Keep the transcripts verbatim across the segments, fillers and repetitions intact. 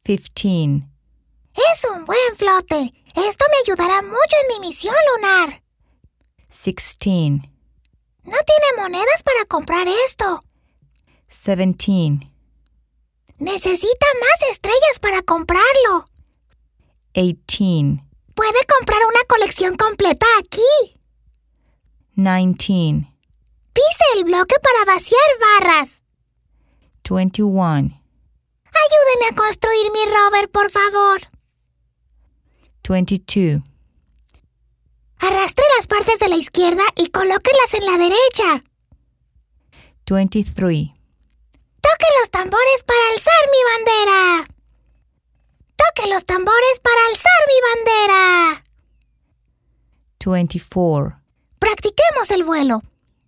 fifteen. Es un buen flote. Esto me ayudará mucho en mi misión lunar. sixteen. No tiene monedas para comprar esto. seventeen. Necesita más estrellas para comprarlo. eighteen. Puede comprar una colección completa aquí. nineteen. Pise el bloque para vaciar barras. twenty-one. Ayúdeme a construir mi rover, por favor. twenty-two. Arrastre las partes de la izquierda y colóquelas en la derecha. twenty-three. Toque los tambores para alzar mi bandera. Toque los tambores para alzar mi bandera. twenty-four. Practiquemos el vuelo.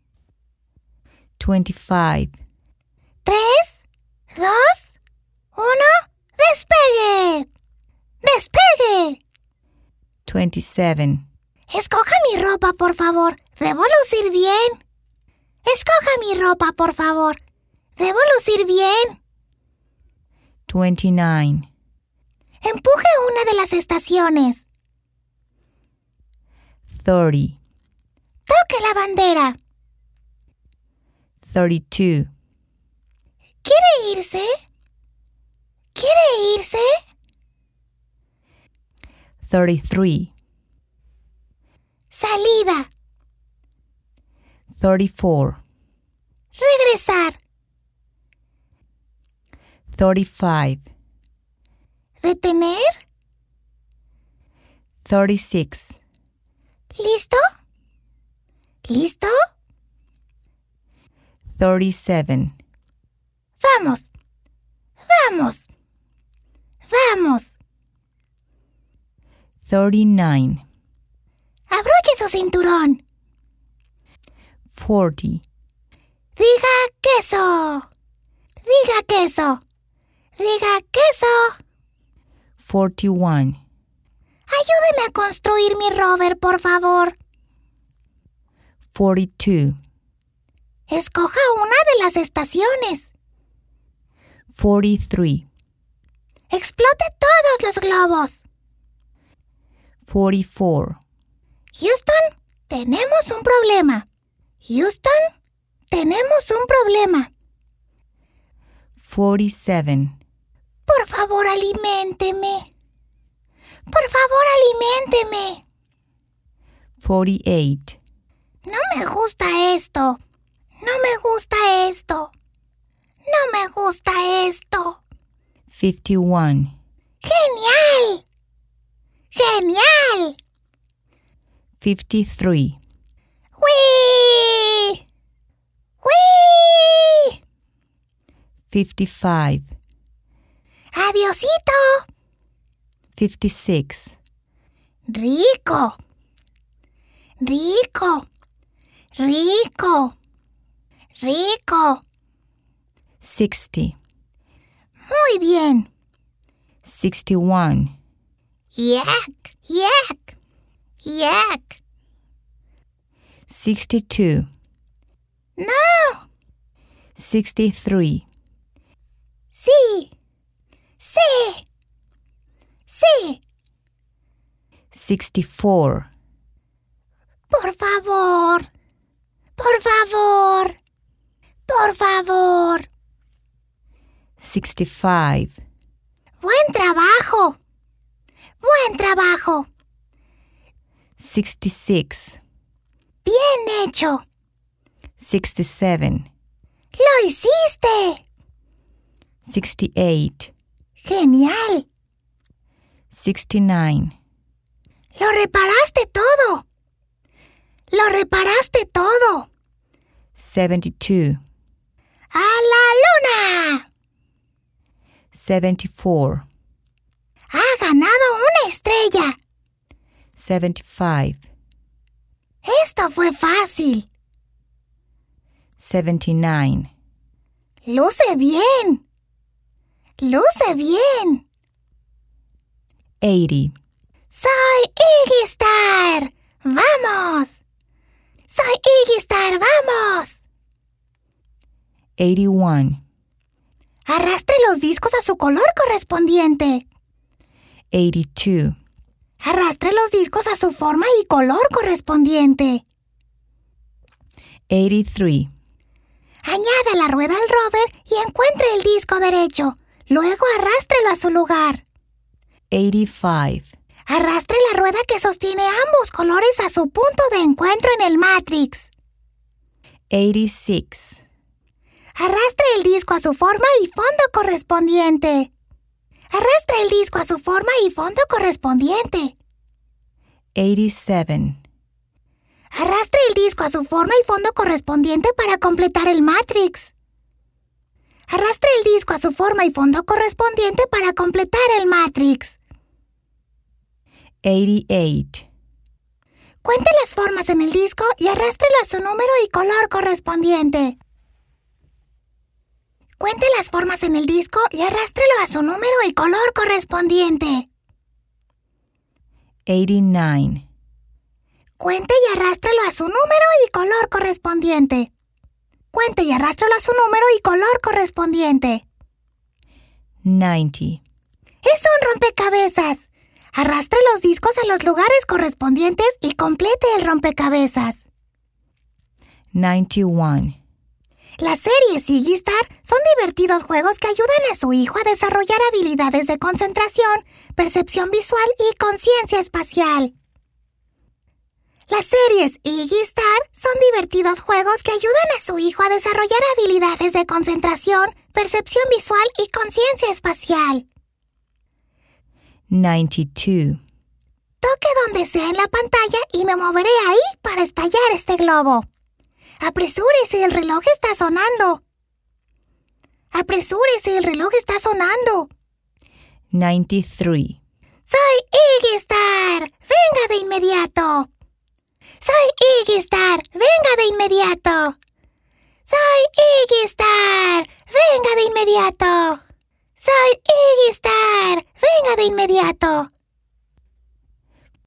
twenty-five. Tres, dos, uno, ¡despegue! ¡Despegue! twenty-seven. Escoja mi ropa, por favor. Debo lucir bien. Escoja mi ropa, por favor. Debo lucir bien. twenty-nine. Empuje una de las estaciones. thirty. Toque la bandera. thirty-two. ¿Quiere irse? ¿Quiere irse? thirty-three. Salida. thirty-four. Regresar. thirty-five. Detener. thirty-six. ¿Listo? ¿Listo? thirty-seven. Vamos. Vamos. Vamos. thirty-nine. Abroche su cinturón. forty. Diga queso. Diga queso. Diga queso. forty-one. Ayúdeme a construir mi rover, por favor. forty-two. Escoja una de las estaciones. forty-three. Explote todos los globos. forty-four. Houston, tenemos un problema. Houston, tenemos un problema. forty-seven. Por favor, aliménteme. Por favor, aliménteme. forty-eight. No me gusta esto. No me gusta esto. No me gusta esto. fifty-one. ¡Genial! ¡Genial! fifty-three. ¡Wii! ¡Wii! fifty-five. ¡Adiosito! fifty-six. ¡Rico! ¡Rico! ¡Rico! ¡Rico! sixty. Muy bien. sixty-one. ¡Yak! ¡Yak! ¡Yak! sixty-two. ¡No! sixty-three. ¡Sí! ¡Sí! ¡Sí! sixty-four. Por favor. Por favor. Por favor. sixty-five. Buen trabajo. Buen trabajo. sixty-six. Bien hecho. sixty-seven. ¡Lo hiciste! sixty-eight. ¡Genial! sixty-nine. ¡Lo reparaste todo! ¡Lo reparaste todo! seventy-two. ¡A la luna! seventy-four. ¡Ha ganado una estrella! seventy-five. Esto fue fácil. seventy-nine. ¡Luce bien! ¡Luce bien! eighty. ¡Soy Iggy Star! ¡Vamos! ¡Soy Iggy Star! ¡Vamos! eighty-one. Arrastre los discos a su color correspondiente. eighty-two. Arrastre los discos a su forma y color correspondiente. eighty-three. Añada la rueda al rover y encuentre el disco derecho. Luego arrástrelo a su lugar. eighty-five. Arrastre la rueda que sostiene ambos colores a su punto de encuentro en el Matrix. eighty-six. Arrastre el disco a su forma y fondo correspondiente. Arrastre el disco a su forma y fondo correspondiente. eighty-seven. Arrastre el disco a su forma y fondo correspondiente para completar el Matrix. Arrastre el disco a su forma y fondo correspondiente para completar el Matrix. eighty-eight. Cuente las formas en el disco y arrástrelo a su número y color correspondiente. Cuente las formas en el disco y arrástrelo a su número y color correspondiente. eighty-nine. Cuente y arrástrelo a su número y color correspondiente. Cuente y arrástrelo a su número y color correspondiente. ninety. ¡Es un rompecabezas! Arrastre los discos a los lugares correspondientes y complete el rompecabezas. ninety-one. Las series Ziggy Star son divertidos juegos que ayudan a su hijo a desarrollar habilidades de concentración, percepción visual y conciencia espacial. Las series Ziggy Star son divertidos juegos que ayudan a su hijo a desarrollar habilidades de concentración, percepción visual y conciencia espacial. ninety-two. Toque donde sea en la pantalla y me moveré ahí para estallar este globo. ¡Apresúrese! El reloj está sonando. ¡Apresúrese! El reloj está sonando. ninety-three. ¡Soy Ziggy Star! ¡Venga de inmediato! ¡Soy Ziggy Star! ¡Venga de inmediato! ¡Soy Ziggy Star! ¡Venga de inmediato! ¡Soy Ziggy Star! ¡Venga de inmediato!